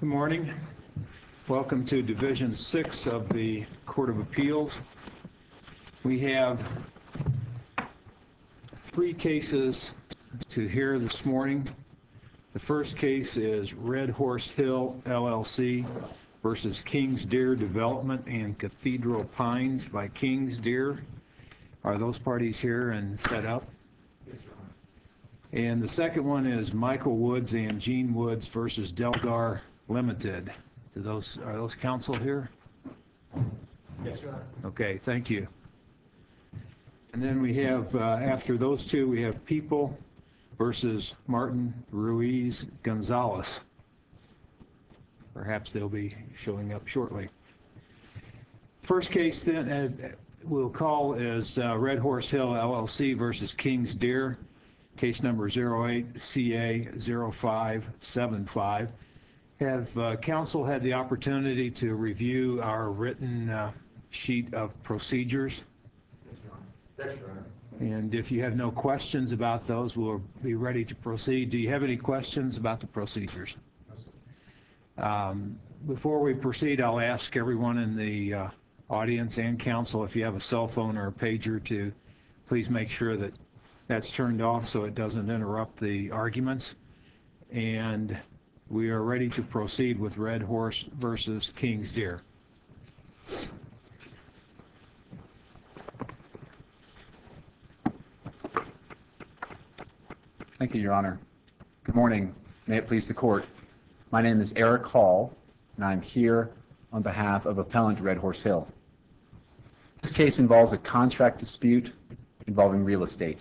Good morning. Welcome to Division 6 of the Court of Appeals. We have 3 cases to hear this morning. The first case is Red Horse Hill, LLC versus Kings Deer Development and Cathedral Pines by Kings Deer. Are those parties here and set up? And the second one is Michael Woods and Gene Woods versus Delgar Limited. Are those counsel here? Yes, Your Honor. Okay, thank you. And then we have, after those two, we have People versus Martin Ruiz Gonzalez. Perhaps they'll be showing up shortly. First case then we'll call is Red Horse Hill LLC versus Kings Deer, case number 08CA0575. Have counsel had the opportunity to review our written sheet of procedures? Yes, Your Honor. And if you have no questions about those, we'll be ready to proceed. Do you have any questions about the procedures? Before we proceed, I'll ask everyone in the audience and counsel, if you have a cell phone or a pager, to please make sure that that's turned off so it doesn't interrupt the arguments. And we are ready to proceed with Red Horse versus Kings Deer. Thank you, Your Honor. Good morning. May it please the court. My name is Eric Hall, and I'm here on behalf of Appellant Red Horse Hill. This case involves a contract dispute involving real estate.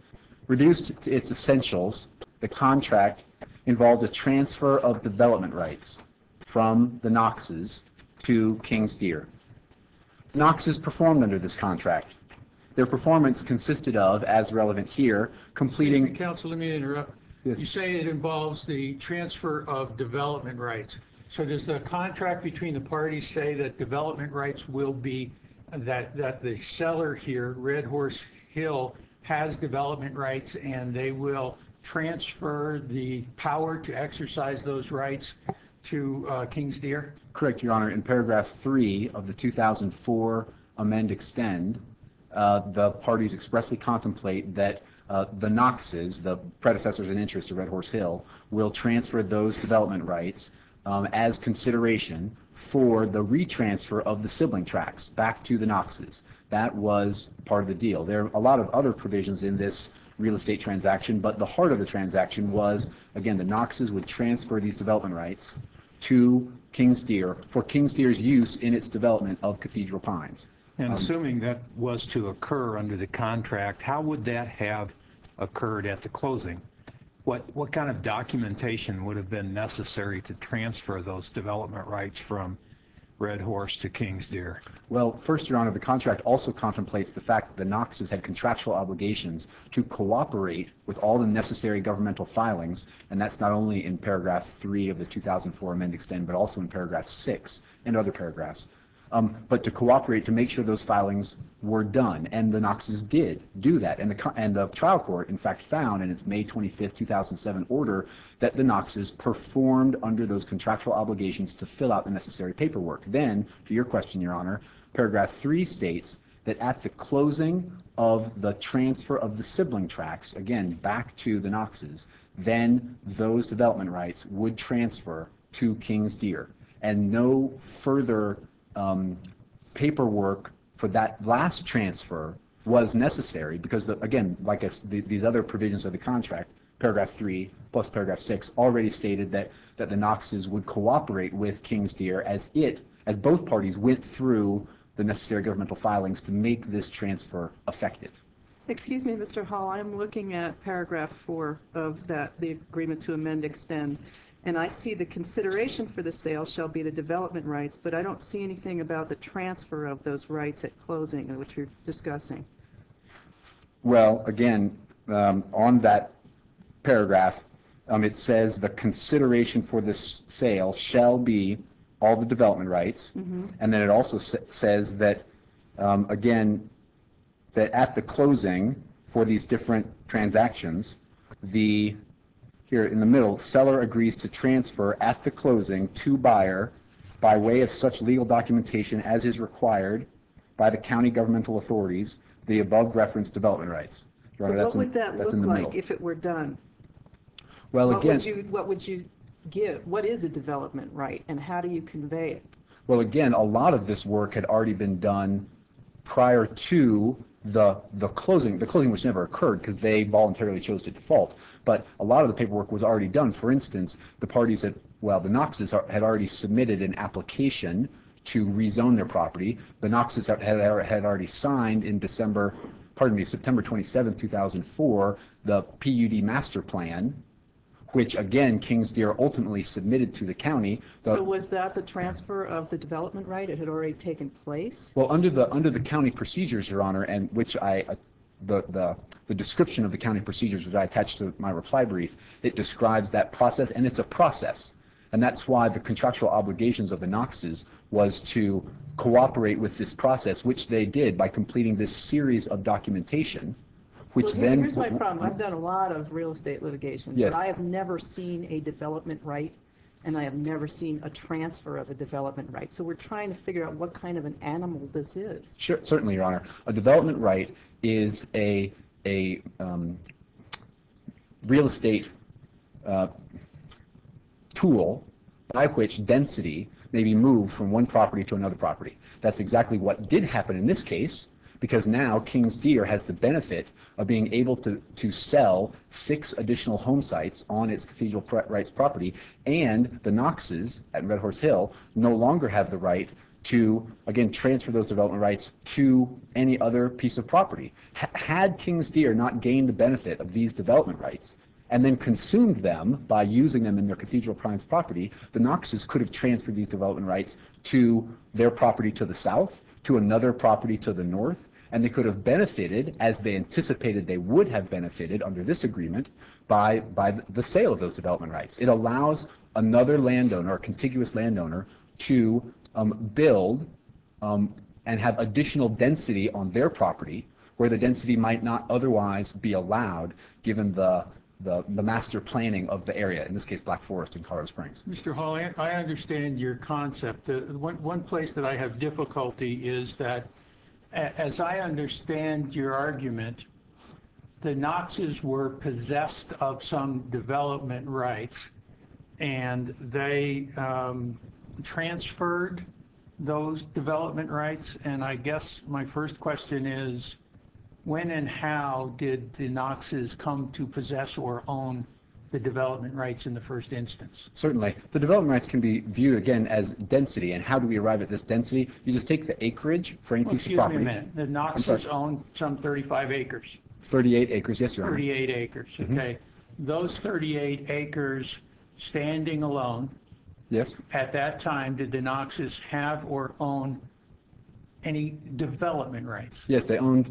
Reduced to its essentials, the contract involved a transfer of development rights from the Knoxes to Kings Deer. The Knoxes performed under this contract. Their performance consisted of, as relevant here, completing... Excuse me, counsel, let me interrupt. Yes. You say it involves the transfer of development rights. So does the contract between the parties say that development rights will be, that the seller here, Red Horse Hill, has development rights and they will transfer the power to exercise those rights to Kings Deer? Correct, Your Honor. In paragraph 3 of the 2004 amend extend, the parties expressly contemplate that the Knoxes, the predecessors in interest of Red Horse Hill, will transfer those development rights as consideration for the retransfer of the sibling tracts back to the Knoxes. That was part of the deal. There are a lot of other provisions in this real estate transaction, but the heart of the transaction was, again, the Knoxes would transfer these development rights to Kings Deer for Kings Deer's use in its development of Cathedral Pines. And assuming that was to occur under the contract, how would that have occurred at the closing? What kind of documentation would have been necessary to transfer those development rights from Red Horse to Kings Deer? Well, first, Your Honor, the contract also contemplates the fact that the Knoxes had contractual obligations to cooperate with all the necessary governmental filings, and that's not only in paragraph 3 of the 2004 amend extend, but also in paragraph 6 and other paragraphs. But to cooperate to make sure those filings were done, and the Knoxes did do that. And the trial court, in fact, found in its May 25th, 2007 order that the Knoxes performed under those contractual obligations to fill out the necessary paperwork. Then, to your question, Your Honor, paragraph 3 states that at the closing of the transfer of the sibling tracts, again, back to the Knoxes, then those development rights would transfer to Kings Deer. And no further paperwork for that last transfer was necessary because, again, like these other provisions of the contract, paragraph 3 plus paragraph 6 already stated that the Knoxes would cooperate with Kings Deer as both parties went through the necessary governmental filings to make this transfer effective. Excuse me, Mr. Hall, I'm looking at paragraph 4 of the agreement to amend extend, and I see the consideration for the sale shall be the development rights, but I don't see anything about the transfer of those rights at closing, which you're discussing. Well, again, on that paragraph, it says the consideration for this sale shall be all the development rights, and then it also says that, again, that at the closing for these different transactions, the here in the middle, seller agrees to transfer at the closing to buyer by way of such legal documentation as is required by the county governmental authorities, the above referenced development rights. Your So Honor, what would that that's look in the like middle. if it were done? Well, What again, would you give? What is a development right, and how do you convey it? well, again, a lot of this work had already been done prior to the closing. The closing, which never occurred because they voluntarily chose to default. But a lot of the paperwork was already done. For instance, the parties the Knoxes had already submitted an application to rezone their property. The Knoxes had already signed in September 27, 2004, the PUD master plan, which again, Kings Deer ultimately submitted to the county. So was that the transfer of the development right? It had already taken place? Well, under the county procedures, Your Honor, and which the description of the county procedures, which I attached to my reply brief, it describes that process, and it's a process. And that's why the contractual obligations of the Knoxes was to cooperate with this process, which they did by completing this series of documentation, which Well, then... here's my problem. I've done a lot of real estate litigation, Yes. but I have never seen a development right, and I have never seen a transfer of a development right. So we're trying to figure out what kind of an animal this is. Sure, certainly, Your Honor. A development right is a real estate tool by which density may be moved from one property to another property. That's exactly what did happen in this case, because now Kings Deer has the benefit of being able to sell 6 additional home sites on its Cathedral Rights property, and the Knoxes at Red Horse Hill no longer have the right to, again, transfer those development rights to any other piece of property. Had Kings Deer not gained the benefit of these development rights and then consumed them by using them in their Cathedral Pines property, the Knoxes could have transferred these development rights to their property to the south, to another property to the north, and they could have benefited, as they anticipated they would have benefited under this agreement, by the sale of those development rights. It allows another landowner, a contiguous landowner, to build and have additional density on their property where the density might not otherwise be allowed given the master planning of the area, in this case Black Forest in Colorado Springs. Mr. Hall, I understand your concept. One place that I have difficulty is that, as I understand your argument, the Knoxes were possessed of some development rights, and they transferred those development rights. And I guess my first question is, when and how did the Knoxes come to possess or own the development rights in the first instance? Certainly. The development rights can be viewed, again, as density. And how do we arrive at this density? You just take the acreage for any Well, piece of excuse me a property. minute. The Knoxes own some 35 acres. 38 acres, yes, Your Honor. 38 acres, okay. Those 38 acres standing alone, Yes. at that time, did the Knoxes have or own any development rights? Yes, they owned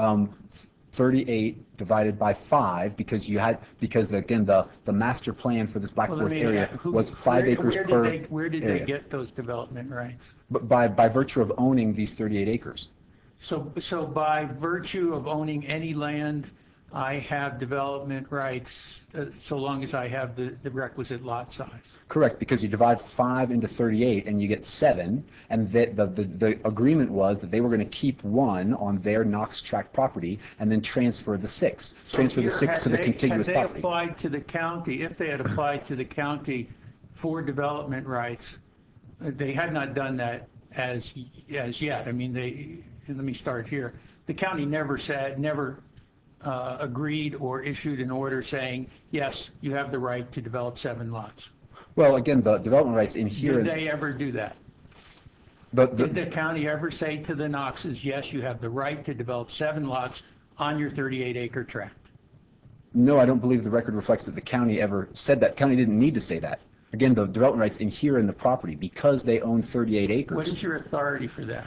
38 divided by 5 because again, the master plan for this Black Well, let Forest me area ask, was 5 acres per where did they area. get those development rights? But by virtue of owning these 38 acres. So by virtue of owning any land, I have development rights so long as I have the requisite lot size. Correct, because you divide 5 into 38 and you get 7, and the agreement was that they were going to keep 1 on their Knox tract property and then transfer the 6. Transfer the 6 to the contiguous Had they property. applied to the county, if they had applied to the county for development rights, they had not done that as yet. I mean, let me start here. The county never agreed or issued an order saying, yes, you have the right to develop 7 lots. Well, again, the development rights in here. Did they ever do that? Did the county ever say to the Knoxes, yes, you have the right to develop 7 lots on your 38-acre tract? No, I don't believe the record reflects that the county ever said that. The county didn't need to say that. Again, the development rights in here in the property, because they own 38 acres. What is your authority for that?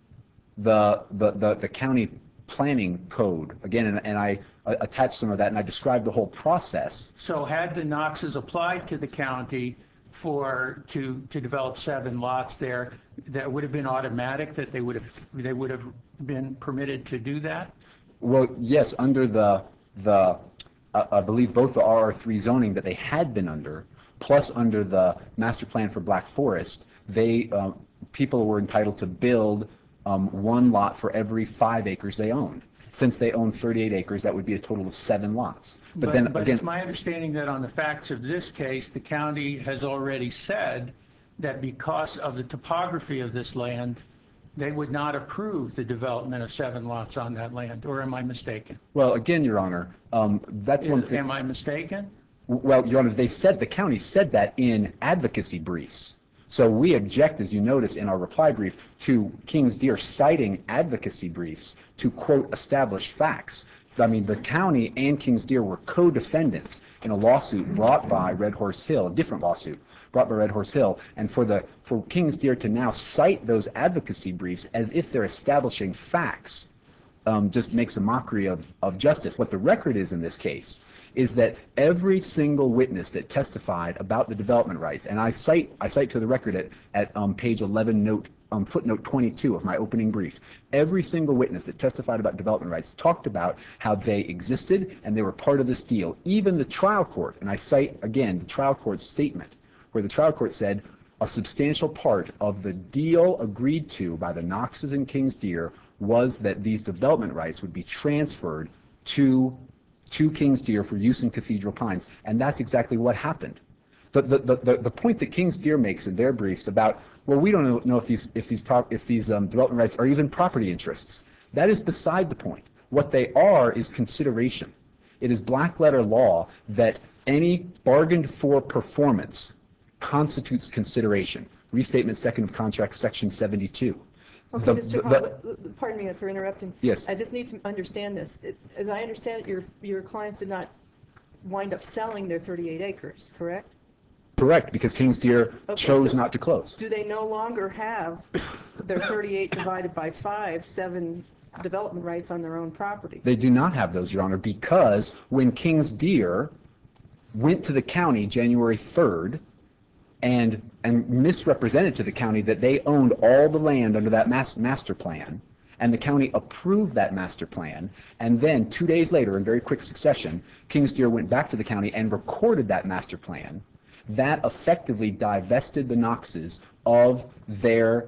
The county planning code, again, and I attached some of that, and I described the whole process. So had the Knoxes applied to the county to develop 7 lots there, that would have been automatic, that they would have been permitted to do that? Well, yes, under the I believe both the RR3 zoning that they had been under, plus under the master plan for Black Forest, people were entitled to build one lot for every 5 acres they owned. Since they own 38 acres, that would be a total of 7 lots. But then But again, it's my understanding that on the facts of this case, the county has already said that because of the topography of this land, they would not approve the development of 7 lots on that land, or am I mistaken? well, again, Your Honor, that's one thing. Am I mistaken? Well, Your Honor, the county said that in advocacy briefs. So we object, as you notice in our reply brief, to Kings Deer citing advocacy briefs to, quote, establish facts. I mean, the county and Kings Deer were co-defendants in a lawsuit brought by Red Horse Hill, a different lawsuit brought by Red Horse Hill, and for Kings Deer to now cite those advocacy briefs as if they're establishing facts just makes a mockery of justice. What the record is in this case is that every single witness that testified about the development rights, and I cite to the record at page 11, footnote 22 of my opening brief, every single witness that testified about development rights talked about how they existed and they were part of this deal. Even the trial court, and I cite again the trial court's statement, where the trial court said a substantial part of the deal agreed to by the Knoxes and Kings Deer was that these development rights would be transferred to Kings Deer for use in Cathedral Pines, and that's exactly what happened. The point that Kings Deer makes in their briefs about, well, we don't know if these development rights are even property interests, that is beside the point. What they are is consideration. It is black letter law that any bargained for performance constitutes consideration. Restatement second of contract, section 72. Okay, Mr. Hall, pardon me for interrupting. Yes. I just need to understand this. As I understand it, your clients did not wind up selling their 38 acres, correct? Correct, because Kings Deer chose not to close. Do they no longer have their 38 divided by 5, 7 development rights on their own property? They do not have those, Your Honor, because when Kings Deer went to the county January 3rd and misrepresented to the county that they owned all the land under that master plan, and the county approved that master plan, and then 2 days later, in very quick succession, Kings Deer went back to the county and recorded that master plan, that effectively divested the Knoxes of their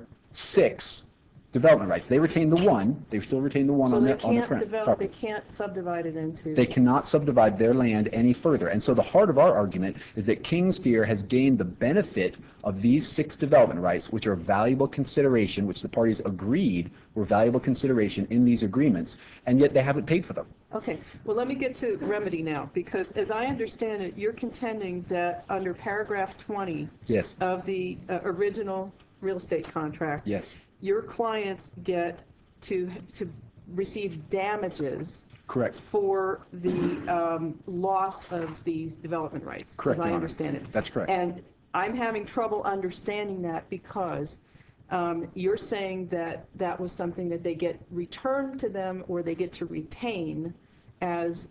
6 development rights. They retained the 1. They still retain the 1 So on they their can't property. they can't subdivide it into... They cannot subdivide their land any further. And so the heart of our argument is that Kings Deer has gained the benefit of these 6 development rights, which are valuable consideration, which the parties agreed were valuable consideration in these agreements, and yet they haven't paid for them. Okay, well, let me get to remedy now, because as I understand it, you're contending that under paragraph 20 Yes. of the original real estate contract, Yes. your clients get to receive damages Correct. for the loss of these development rights, Correct, as I Your Honor. understand it. That's correct. And I'm having trouble understanding that because you're saying that that was something that they get returned to them or they get to retain as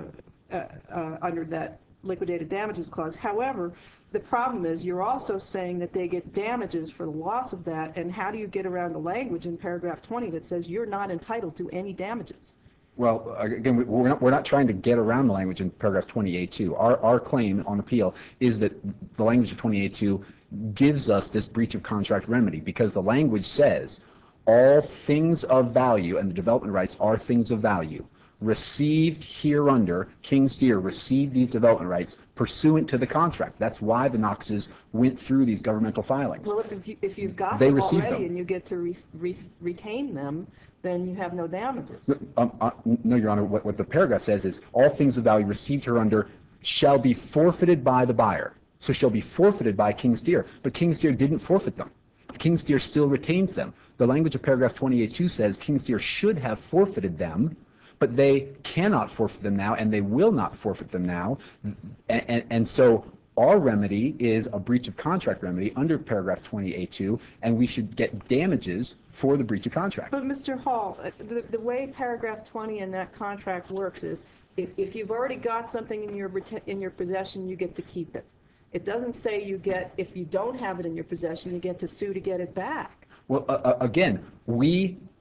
under that liquidated damages clause. However, the problem is you're also saying that they get damages for the loss of that, and how do you get around the language in paragraph 20 that says you're not entitled to any damages? Well, again, we're not trying to get around the language in paragraph 28.2. Our claim on appeal is that the language of 28.2 gives us this breach of contract remedy because the language says all things of value, and the development rights are things of value, received hereunder, Kings Deer received these development rights pursuant to the contract. That's why the Knoxes went through these governmental filings. Well, if you've got They them received already them. and you get to retain them, then you have no damages. No, Your Honor, what the paragraph says is all things of value received hereunder shall be forfeited by the buyer. So shall be forfeited by Kings Deer. But Kings Deer didn't forfeit them. Kings Deer still retains them. The language of paragraph 28.2 says Kings Deer should have forfeited them, but they cannot forfeit them now, and they will not forfeit them now. And so our remedy is a breach of contract remedy under paragraph 28.2, and we should get damages for the breach of contract. But Mr. Hall, the way paragraph 20 in that contract works is if you've already got something in your possession, you get to keep it. It doesn't say you get, if you don't have it in your possession, you get to sue to get it back. Well, again, we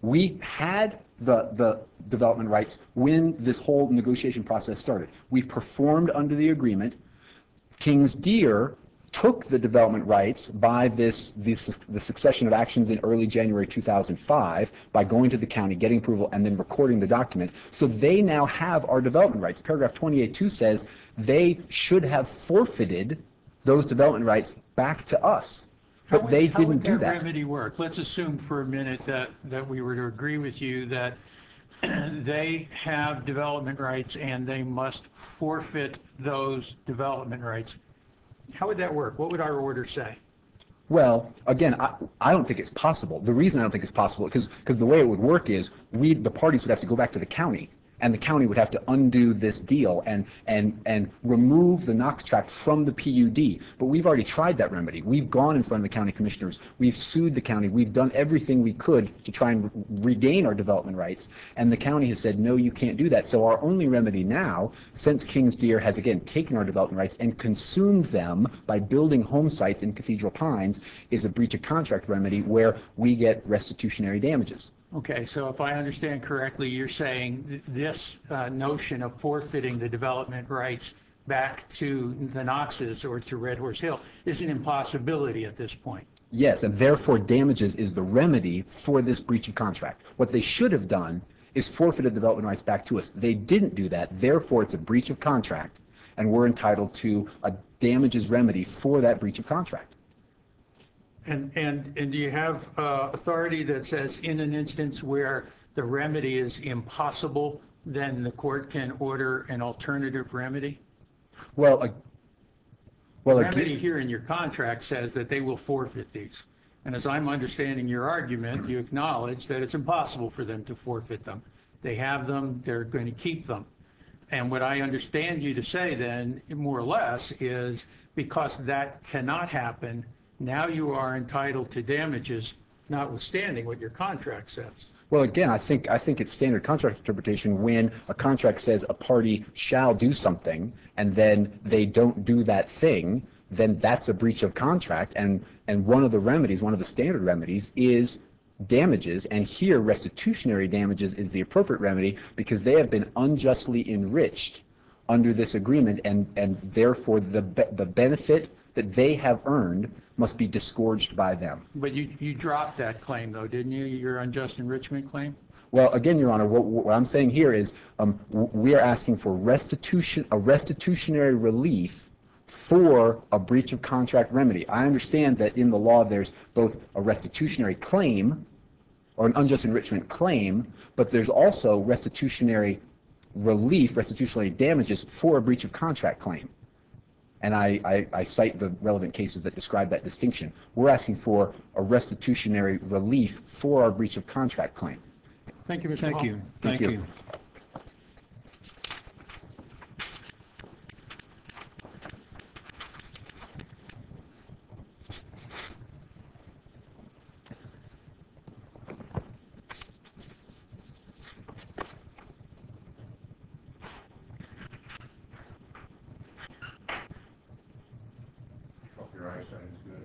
We had the development rights when this whole negotiation process started. We performed under the agreement. King's Deer took the development rights by the succession of actions in early January 2005 by going to the county, getting approval, and then recording the document. So they now have our development rights. Paragraph 28.2 says they should have forfeited those development rights back to us. But they didn't do How would that that. remedy work? Let's assume for a minute that we were to agree with you that they have development rights and they must forfeit those development rights. How would that work? What would our order say? Well, again, I don't think it's possible. The reason I don't think it's possible is because the way it would work is the parties would have to go back to the county, and the county would have to undo this deal and remove the Knox tract from the PUD. But we've already tried that remedy. We've gone in front of the county commissioners. We've sued the county. We've done everything we could to try and regain our development rights. And the county has said, no, you can't do that. So our only remedy now, since King's Deer has, again, taken our development rights and consumed them by building home sites in Cathedral Pines, is a breach of contract remedy where we get restitutionary damages. Okay, so if I understand correctly, you're saying this notion of forfeiting the development rights back to the Knoxes or to Red Horse Hill is an impossibility at this point. Yes, and therefore damages is the remedy for this breach of contract. What they should have done is forfeited development rights back to us. They didn't do that, therefore it's a breach of contract, and we're entitled to a damages remedy for that breach of contract. And do you have authority that says in an instance where the remedy is impossible, then the court can order an alternative remedy? Well, The remedy here in your contract says that they will forfeit these. And as I'm understanding your argument, you acknowledge that it's impossible for them to forfeit them. They have them, they're going to keep them. And what I understand you to say then, more or less, is because that cannot happen, now you are entitled to damages, notwithstanding what your contract says. Well, again, I think it's standard contract interpretation when a contract says a party shall do something and then they don't do that thing, then that's a breach of contract. And one of the remedies, one of the standard remedies is damages. And here, restitutionary damages is the appropriate remedy because they have been unjustly enriched under this agreement, and therefore the benefit that they have earned must be disgorged by them. But you dropped that claim, though, didn't you, your unjust enrichment claim? Well, again, Your Honor, what I'm saying here is we are asking for restitution, a restitutionary relief for a breach of contract remedy. I understand that in the law there's both a restitutionary claim or an unjust enrichment claim, but there's also restitutionary relief, restitutionary damages for a breach of contract claim. And I cite the relevant cases that describe that distinction. We're asking for a restitutionary relief for our breach of contract claim. Thank you, Mr. Thank Hall. you. Thank you. Hope your eyesight is good.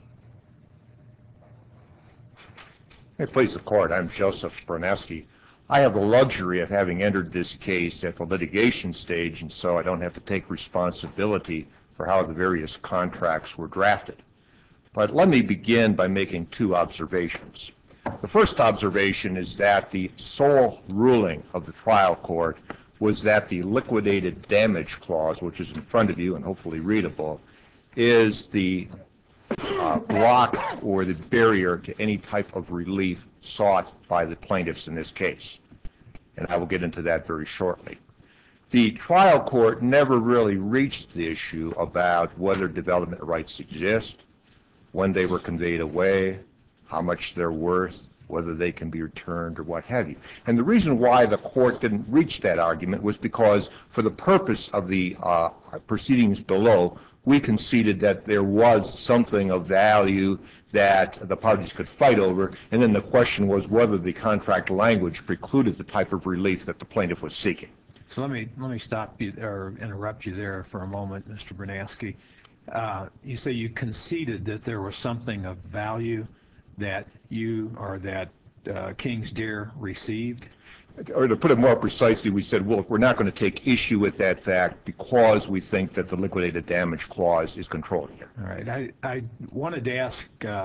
Hey, please, the court. I'm Joseph Berneski. I have the luxury of having entered this case at the litigation stage, and so I don't have to take responsibility for how the various contracts were drafted. But let me begin by making two observations. The first observation is that the sole ruling of the trial court was that the liquidated damage clause, which is in front of you and hopefully readable, is the block or the barrier to any type of relief sought by the plaintiffs in this case. And I will get into that very shortly. The trial court never really reached the issue about whether development rights exist, when they were conveyed away, how much they're worth, whether they can be returned or what have you. And the reason why the court didn't reach that argument was because for the purpose of the proceedings below, we conceded that there was something of value that the parties could fight over, and then the question was whether the contract language precluded the type of relief that the plaintiff was seeking. So let me stop you or interrupt you there for a moment, Mr. Bernaski. You say you conceded that there was something of value that you or that King's Deer received? Or to put it more precisely, we said, well, we're not going to take issue with that fact because we think that the liquidated damage clause is controlling it. All right. I wanted to ask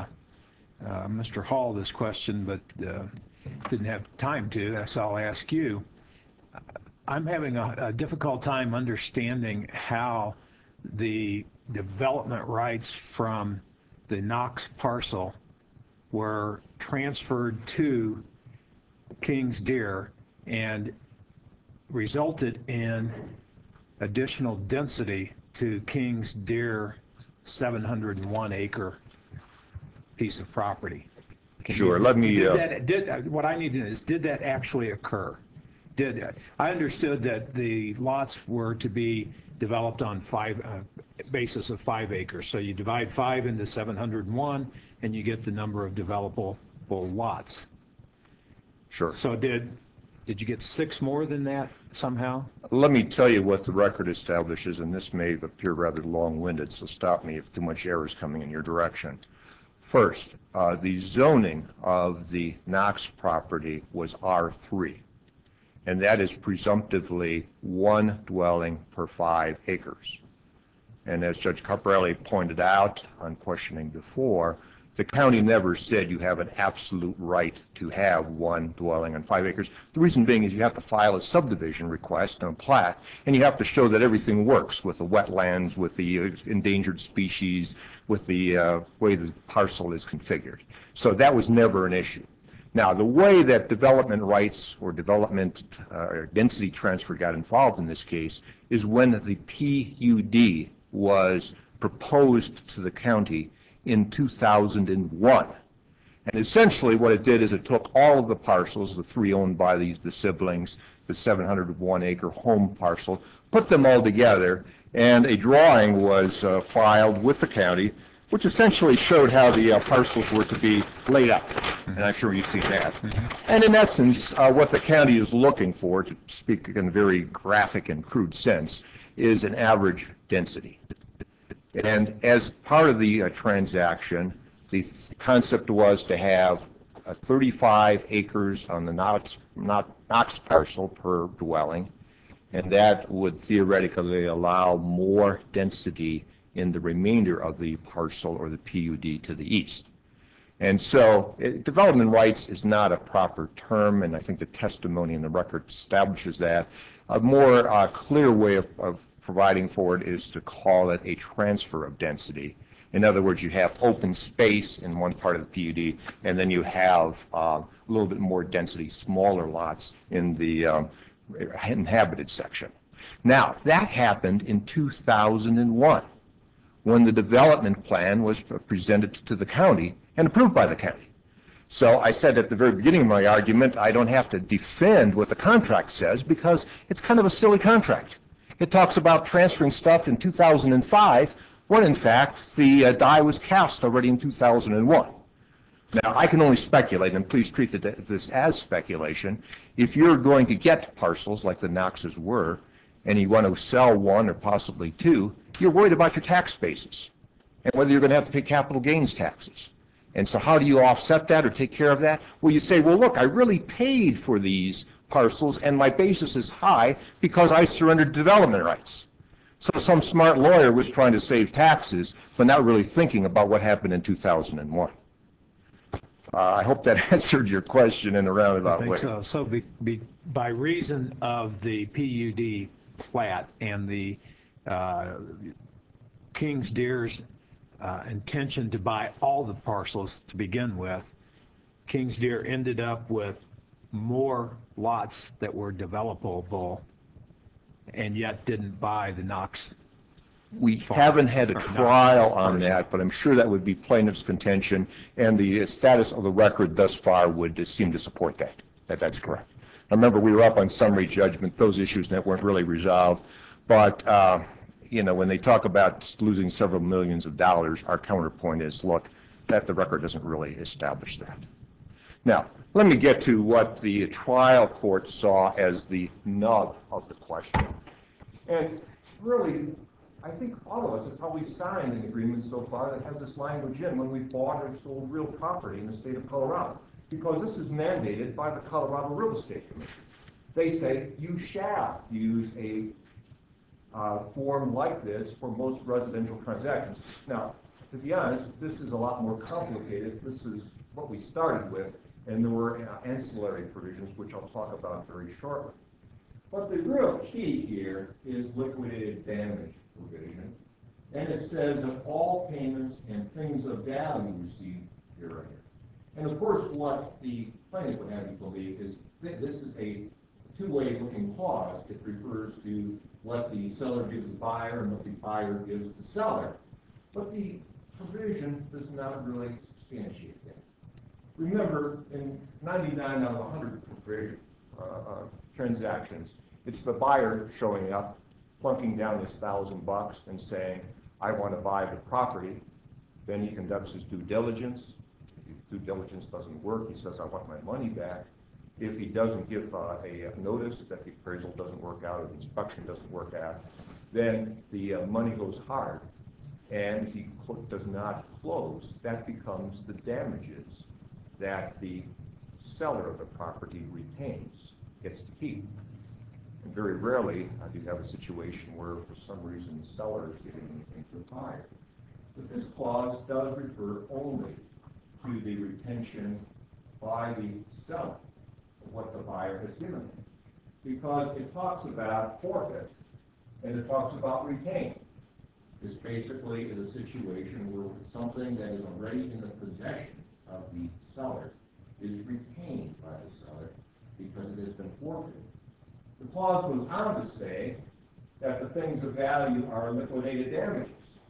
Mr. Hall this question, but didn't have time to, so I'll ask you. I'm having a difficult time understanding how the development rights from the Knox parcel were transferred to King's Deer and resulted in additional density to King's Deer 701 acre piece of property. Sure, let me... What I need to know is, did that actually occur? I understood that the lots were to be developed on basis of 5 acres. So you divide 5 into 701 and you get the number of developable lots. Sure. So did you get 6 more than that somehow? Let me tell you what the record establishes, and this may appear rather long-winded, so stop me if too much error is coming in your direction. First, the zoning of the Knox property was R3, and that is presumptively 1 dwelling per 5 acres. And as Judge Caprelli pointed out on questioning before, the county never said you have an absolute right to have 1 dwelling on 5 acres. The reason being is you have to file a subdivision request and a plat, and you have to show that everything works with the wetlands, with the endangered species, with the way the parcel is configured. So that was never an issue. Now, the way that development rights or development or density transfer got involved in this case is when the PUD was proposed to the county in 2001. And essentially what it did is it took all of the parcels, the 3 owned by the siblings, the 701 acre home parcel, put them all together, and a drawing was filed with the county, which essentially showed how the parcels were to be laid out. And I'm sure you've seen that. And in essence, what the county is looking for, to speak in a very graphic and crude sense, is an average density. And as part of the transaction, the concept was to have 35 acres on the Knox parcel per dwelling, and that would theoretically allow more density in the remainder of the parcel or the PUD to the east. And so development rights is not a proper term, and I think the testimony in the record establishes that. A more clear way of providing for it is to call it a transfer of density. In other words, you have open space in one part of the PUD, and then you have a little bit more density, smaller lots in the inhabited section. Now, that happened in 2001 when the development plan was presented to the county and approved by the county. So I said at the very beginning of my argument, I don't have to defend what the contract says because it's kind of a silly contract. It talks about transferring stuff in 2005 when, in fact, the die was cast already in 2001. Now, I can only speculate, and please treat this as speculation. If you're going to get parcels like the Knoxes were, and you want to sell 1 or possibly 2, you're worried about your tax basis and whether you're going to have to pay capital gains taxes. And so how do you offset that or take care of that? Well, you say, well, look, I really paid for these parcels, and my basis is high because I surrendered development rights. So some smart lawyer was trying to save taxes, but not really thinking about what happened in 2001. I hope that answered your question in a roundabout way. I think so. So by reason of the PUD plat and the King's Deer's intention to buy all the parcels to begin with, King's Deer ended up with more lots that were developable and yet didn't buy the Knox. We haven't had a trial on that, but I'm sure that would be plaintiff's contention, and the status of the record thus far would seem to support that. That's correct. Now, remember, we were up on summary judgment. Those issues that weren't really resolved, but you know, when they talk about losing several millions of dollars, our counterpoint is, look, that the record doesn't really establish that. Now, let me get to what the trial court saw as the nub of the question. And really, I think all of us have probably signed an agreement so far that has this language in when we bought or sold real property in the state of Colorado. because this is mandated by the Colorado Real Estate Commission. They say you shall use a form like this for most residential transactions. Now, to be honest, this is a lot more complicated. This is what we started with, and there were ancillary provisions, which I'll talk about very shortly. But the real key here is liquidated damage provision, and it says that all payments and things of value received herein. And of course, what the plaintiff would have you believe is that this is a two-way looking clause. It refers to what the seller gives the buyer and what the buyer gives the seller. But the provision does not really substantiate that. Remember, in 99 out of 100 provision, transactions, it's the buyer showing up, plunking down his $1,000 and saying, I want to buy the property. Then he conducts his due diligence. If due diligence doesn't work, he says, I want my money back. If he doesn't give a notice that the appraisal doesn't work out or the inspection doesn't work out, then the money goes hard. And if he does not close, that becomes the damages that the seller of the property retains, gets to keep. And very rarely do you have a situation where, for some reason, the seller is giving anything to the buyer. But this clause does refer only to the retention by the seller of what the buyer has given him, because it talks about forfeit and it talks about retain. This basically is a situation where something that is already in the possession of the seller is retained by the seller because it has been forfeited. The clause goes on to say that the things of value are liquidated damages.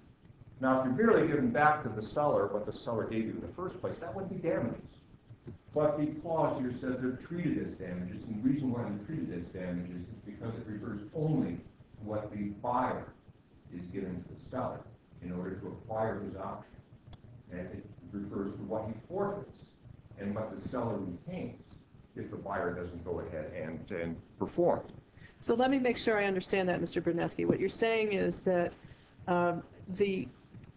Now, if you're merely giving back to the seller what the seller gave you in the first place, that would be damages. But the clause here says they're treated as damages, and the reason why they're treated as damages is because it refers only to what the buyer is giving to the seller in order to acquire his option. And it refers to what he forfeits and what the seller retains if the buyer doesn't go ahead and perform. So let me make sure I understand that, Mr. Bruneski. What you're saying is that the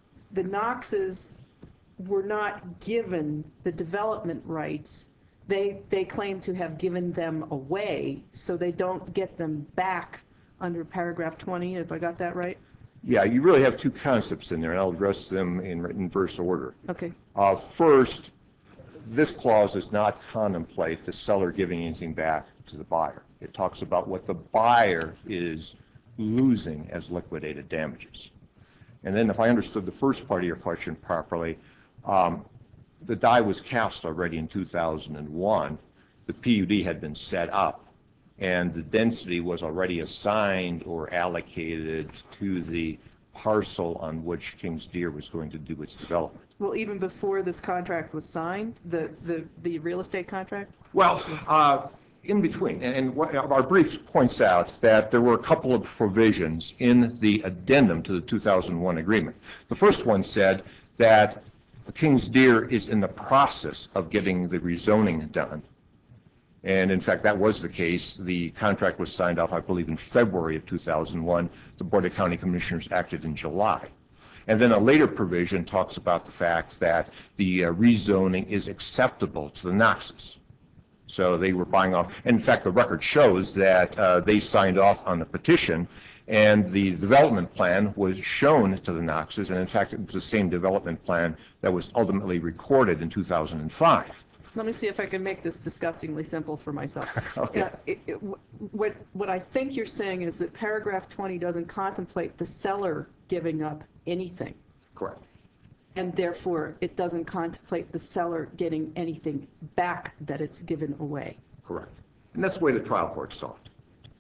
Knoxes were not given the development rights. They claim to have given them away, so they don't get them back under paragraph 20, if I got that right? Yeah, you really have two concepts in there, and I'll address them in reverse order. Okay. First, this clause does not contemplate the seller giving anything back to the buyer. It talks about what the buyer is losing as liquidated damages. And then if I understood the first part of your question properly, the die was cast already in 2001. The PUD had been set up, and the density was already assigned or allocated to the parcel on which King's Deer was going to do its development. Well, even before this contract was signed, the real estate contract? Well, in between, and what our brief points out that there were a couple of provisions in the addendum to the 2001 agreement. The first one said that King's Deer is in the process of getting the rezoning done. And in fact, that was the case. The contract was signed off, I believe, in February of 2001. The Board of County Commissioners acted in July. And then a later provision talks about the fact that the rezoning is acceptable to the Knoxes. So they were buying off. In fact, the record shows that they signed off on the petition, and the development plan was shown to the Knoxes. And in fact, it was the same development plan that was ultimately recorded in 2005. Let me see if I can make this disgustingly simple for myself. Okay. What I think you're saying is that paragraph 20 doesn't contemplate the seller giving up anything. Correct. And therefore, it doesn't contemplate the seller getting anything back that it's given away. Correct. And that's the way the trial court saw it.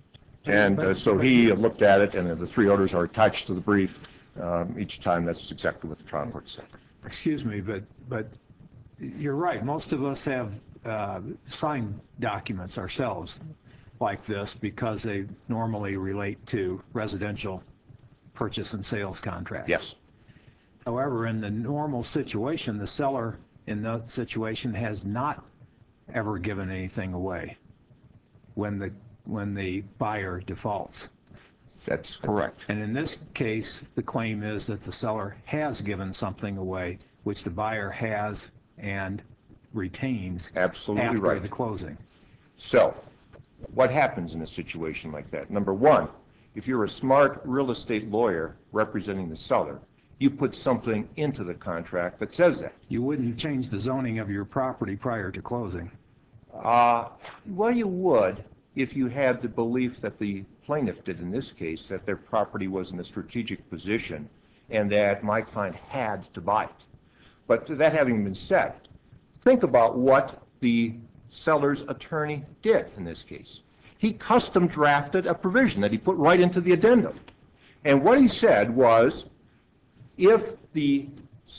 And so he looked at it, and the three orders are attached to the brief. Each time, that's exactly what the trial court said. Excuse me, but you're right. Most of us have signed documents ourselves like this because they normally relate to residential purchase and sales contracts. Yes. However, in the normal situation, the seller in that situation has not ever given anything away when the buyer defaults. That's correct. And in this case, the claim is that the seller has given something away, which the buyer has and retains Absolutely after right. the closing. So, what happens in a situation like that? Number one, if you're a smart real estate lawyer representing the seller, you put something into the contract that says that. You wouldn't change the zoning of your property prior to closing. Well, you would if you had the belief that the plaintiff did in this case, that their property was in a strategic position and that my client had to buy it. But that having been said, think about what the seller's attorney did in this case. He custom drafted a provision that he put right into the addendum. And what he said was, if the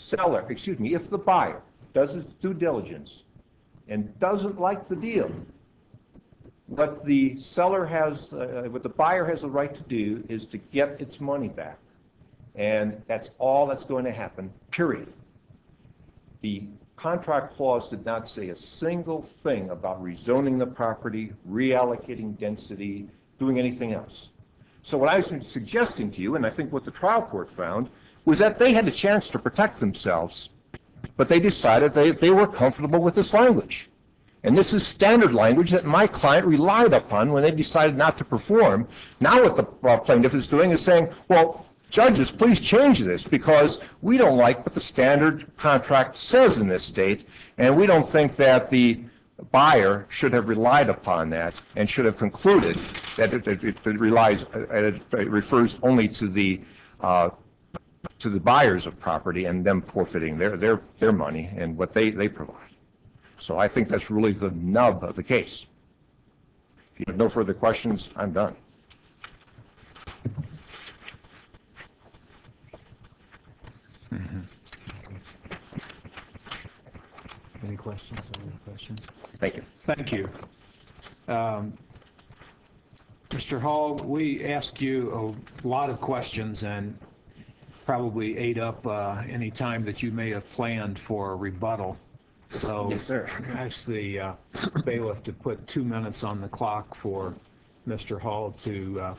buyer does his due diligence and doesn't like the deal, what the buyer has the right to do is to get its money back. And that's all that's going to happen, period. The contract clause did not say a single thing about rezoning the property, reallocating density, doing anything else. So what I was suggesting to you, and I think what the trial court found, was that they had a chance to protect themselves, but they decided they were comfortable with this language. And this is standard language that my client relied upon when they decided not to perform. Now what the plaintiff is doing is saying, well, judges, please change this because we don't like what the standard contract says in this state, and we don't think that the buyer should have relied upon that and should have concluded that it refers only to the buyers of property and them forfeiting their money and what they provide. So I think that's really the nub of the case. If you have no further questions, I'm done. Any questions? Thank you. Thank you. Mr. Hall, we asked you a lot of questions and probably ate up any time that you may have planned for a rebuttal. So Yes, sir. ask the bailiff to put 2 minutes on the clock for Mr. Hall to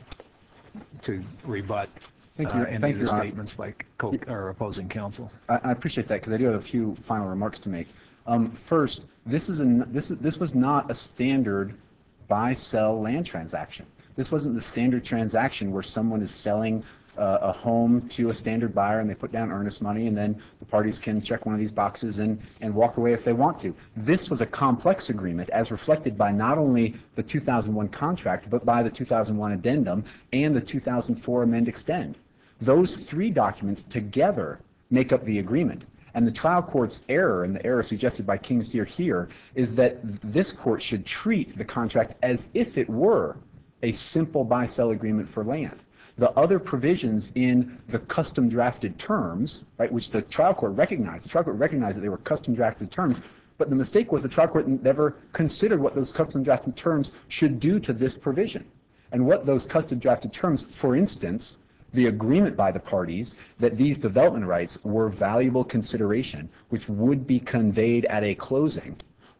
rebut Thank you. any Thank of you, the Your Honor. statements by opposing counsel. I appreciate that because I do have a few final remarks to make. First, this was not a standard buy-sell land transaction. This wasn't the standard transaction where someone is selling a home to a standard buyer and they put down earnest money and then the parties can check one of these boxes and walk away if they want to. This was a complex agreement as reflected by not only the 2001 contract but by the 2001 addendum and the 2004 amend extend. Those three documents together make up the agreement. And the trial court's error, and the error suggested by Kingsdeer here, is that this court should treat the contract as if it were a simple buy-sell agreement for land. The other provisions in the custom drafted terms, right, which the trial court recognized that they were custom drafted terms, but the mistake was the trial court never considered what those custom drafted terms should do to this provision. And what those custom drafted terms, for instance, the agreement by the parties that these development rights were valuable consideration, which would be conveyed at a closing,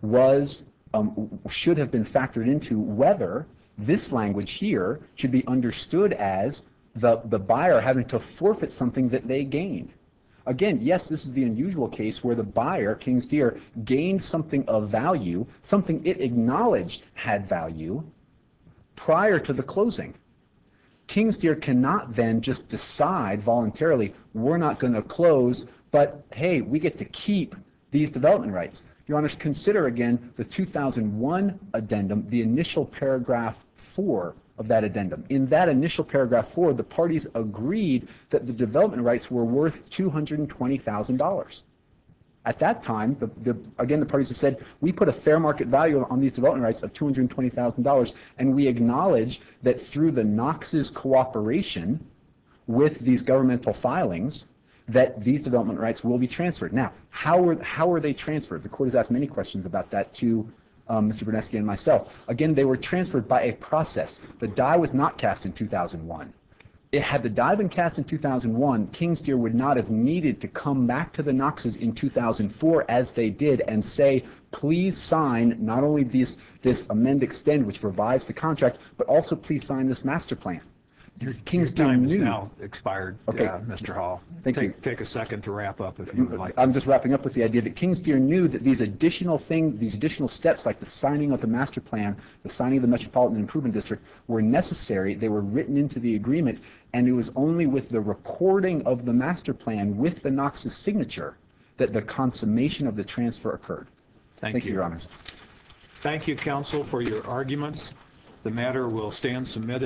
should have been factored into whether this language here should be understood as the buyer having to forfeit something that they gained. Again, yes, this is the unusual case where the buyer, Kingsdeer, gained something of value, something it acknowledged had value prior to the closing. Kingsdeer cannot then just decide voluntarily, we're not going to close, but hey, we get to keep these development rights. Your Honors, consider again the 2001 addendum, the initial paragraph 4 of that addendum. In that initial paragraph 4, the parties agreed that the development rights were worth $220,000. At that time, again, the parties have said, we put a fair market value on these development rights of $220,000, and we acknowledge that through the Knox's cooperation with these governmental filings, that these development rights will be transferred. Now, how are they transferred? The court has asked many questions about that to Mr. Berneski and myself. Again, they were transferred by a process. The die was not cast in 2001. Had the die been cast in 2001, Kingsdeer would not have needed to come back to the Knoxes in 2004 as they did and say, please sign not only this amend extend, which revives the contract, but also please sign this master plan. Your King's Deer time is knew. now expired, Okay. Mr. Hall. Thank you. Take a second to wrap up if you would like. I'm just wrapping up with the idea that Kings Deer knew that these additional steps like the signing of the master plan, the signing of the Metropolitan Improvement District were necessary. They were written into the agreement, and it was only with the recording of the master plan with the Knox's signature that the consummation of the transfer occurred. Thank you. Your Honors. Thank you, counsel, for your arguments. The matter will stand submitted.